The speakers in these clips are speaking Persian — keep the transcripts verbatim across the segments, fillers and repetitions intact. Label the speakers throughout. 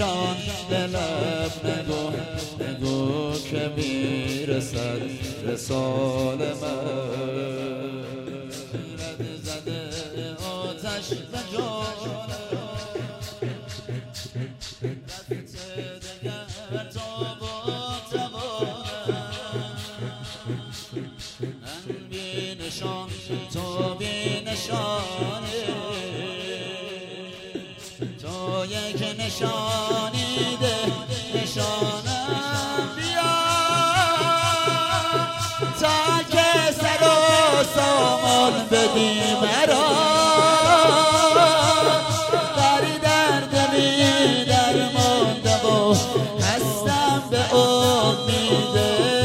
Speaker 1: جان به لب نگو نگو که میرسد رسال من زده آتش به جان دگر تا با من بی نشان تو بی نشانه تو یک نشانی ده نشانم بیا تا که سر و سامان بدی مرا بری درد می درمانده و هستم به امید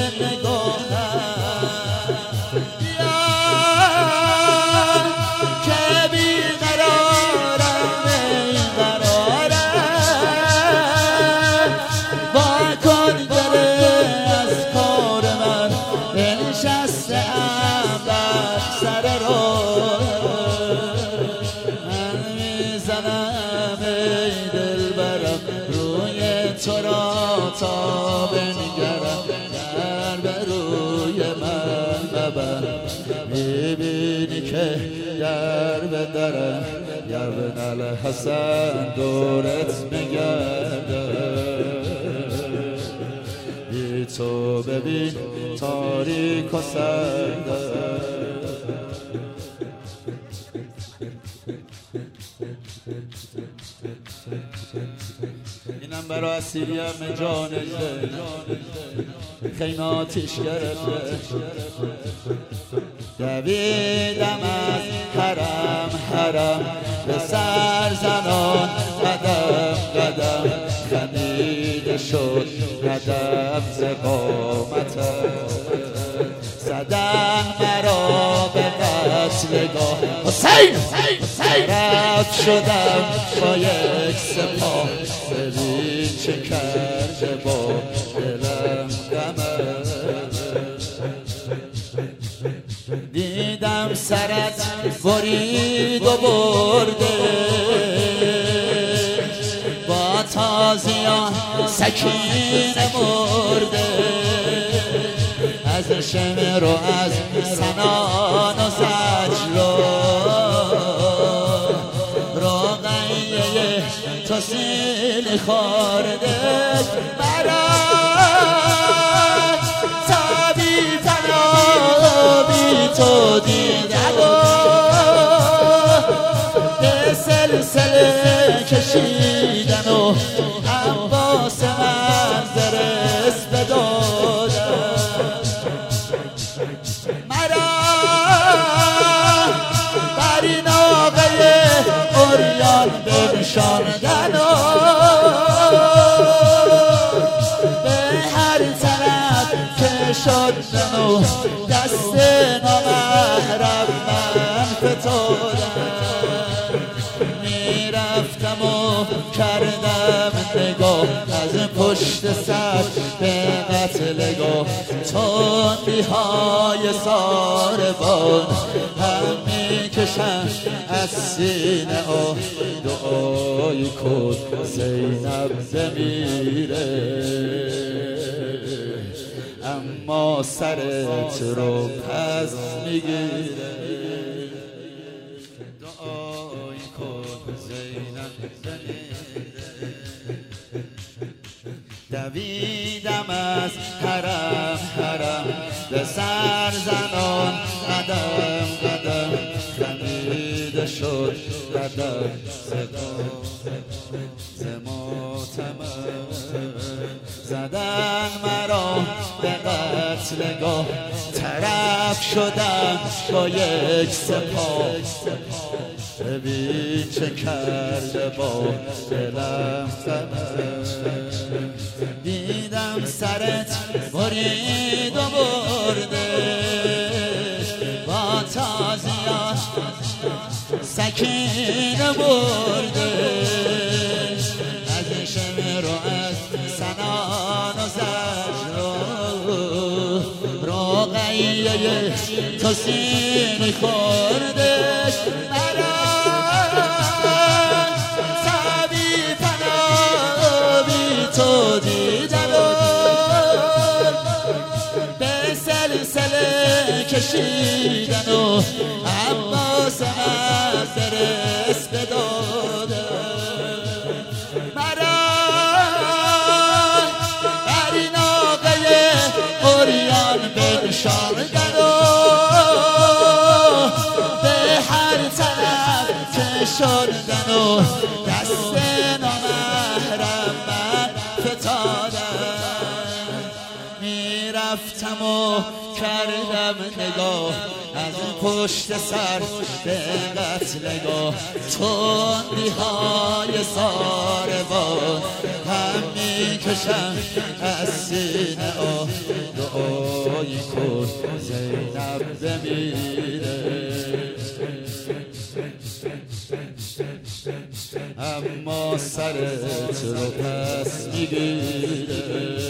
Speaker 1: تو را تا بنگرم در به روی من ببر میبینی که در به درم یا بن الحسن دورت میگرده بی تو ببین تاریک و سرده اینم برای اسیریم جان خیمه آتیش گرفته دویدم از حرم حرم به سر زنان قدم قدم خمیده شد قدم ز قامتم زدن مرا به قتلگاه حسین رفت شدم با یک سپاه ببین چه کرده با دلم غمه دیدم سرت برید و برده با تازیان سکینه مرده از شمر و از سنان و زجر و روغیه تو سیل خورده مرا تا بی فنا بی تو دیدم و به سلسله کشیدن و عباس من درست بدادن مرا بر این آقای عریان بنشاندن و به هر طرف که شدن و دست نامحرم من فتادن میرفتم و کردم نگاه از پشت سر به قتلگاه تندی های ساربان هم میکشن از سینه آه دعای کن زینب بمیره اما سرت رو پس میگیره دعای کن زینب بمیره دویدم از حرم حرم به سر زنان قدم قدم خمیده شد قدم ز ماتمم زدن مرا به قتلگاه طرف شدم با یک سپاه ببین چه کرده با دلم دیدم سرت برید و برده با تازیان سکینه برده از شمر و از سنان و زجر و روغیه تو سینی خوردش مرا سبی فنا کشیدن و عباس نظرس بداده مرا بر این آقای اوریان بنشاندن و به هر طرف کشاندن و دست نامحرم من فتادم میرفتم و کردم نگاه از پشت سر به قتلگاه تندی های ساربان هم میکشم از سینه آه دعایی کن زینب بمیره اما سرت رو پس میگیره